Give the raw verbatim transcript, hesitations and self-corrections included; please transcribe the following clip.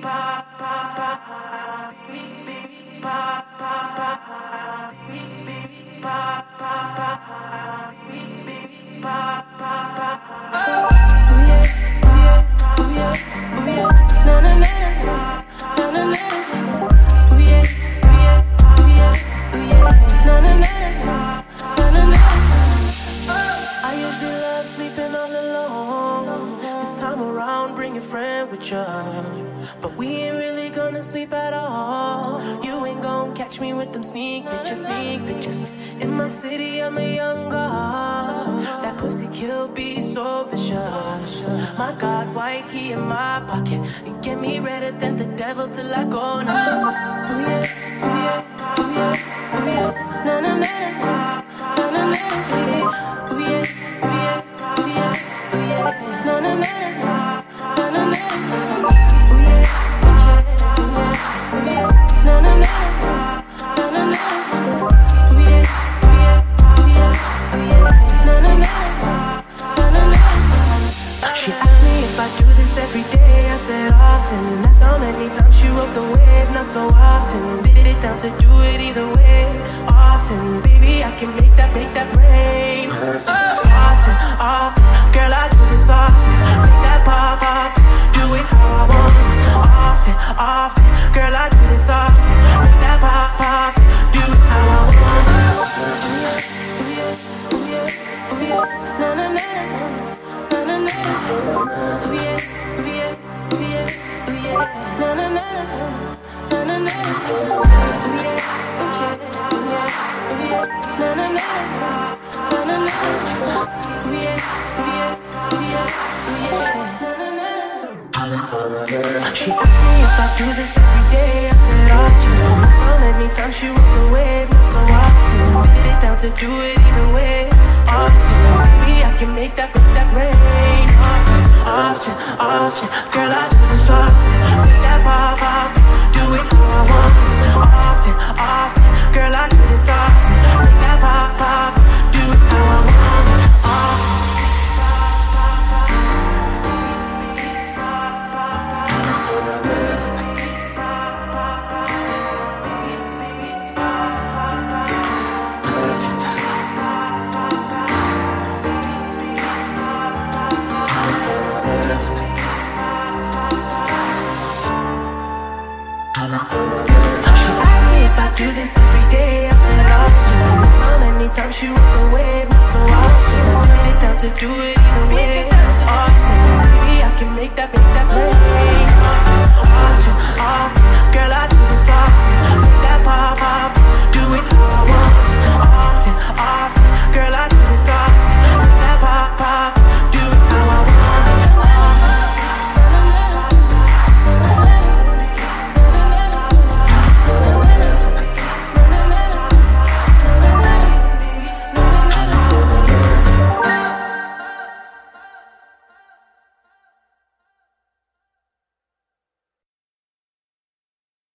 But we ain't really gonna sleep at all. You ain't gon' catch me with them sneak pictures, sneak pictures. In my city, I'm a young god. That pussy kill be so vicious. My God, white, he in my pocket. You get me redder than the devil till I go now. Oh yeah, oh yeah, oh yeah, oh yeah. Na na na na, na na na. Oh yeah, oh yeah, oh yeah, oh yeah. Na na na na, na na na. She asked me if I do this every day, I said often. That's how many times she rode the wave, not so often. Bitch, down to do it either way, often. Baby, I can make that, make that rain. Often, often, girl, I do this often. Make that pop, pop, do it how I want. Often, often, girl, I do this often. Make that pop, pop, do it how I want. Ooh yeah, ooh yeah, ooh yeah, ooh yeah, na na na. Ooh yeah, ooh yeah, ooh yeah, ooh yeah, na na na, na na na. Ooh yeah, ooh yeah, ooh yeah, ooh yeah, na na na, na na na. Ooh yeah, ooh yeah, ooh yeah, ooh yeah, na na na. She asked me if I do this every day, I said often. How many times she rode the wave, not so often. It's down to do it either way, often. Maybe I can make that, make that rain. Often, often, girl, I do this often. Make that pop, pop, do it how I want. Often, often, girl, I do this often. Make that pop, pop, do it how I want. Often. She asked me if I do this every day, I said often. How many times she rode the wave, not so often. It's down to do it either way, often. Maybe I can make that, make that play.